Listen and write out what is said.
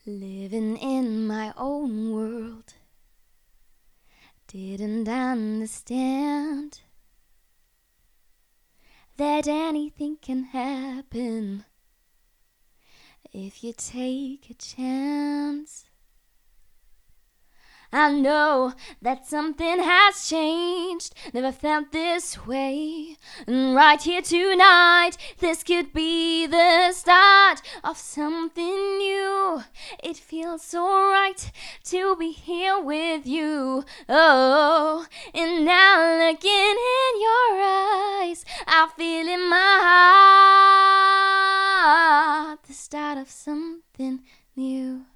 Living in my own world, didn't understand that anything can happen if you take a chance. I know that something has changed, never felt this way. And right here tonight, this could be the start of something new. It feels so right to be here with you. Oh, and now looking in your eyes, I feel in my heart the start of something new.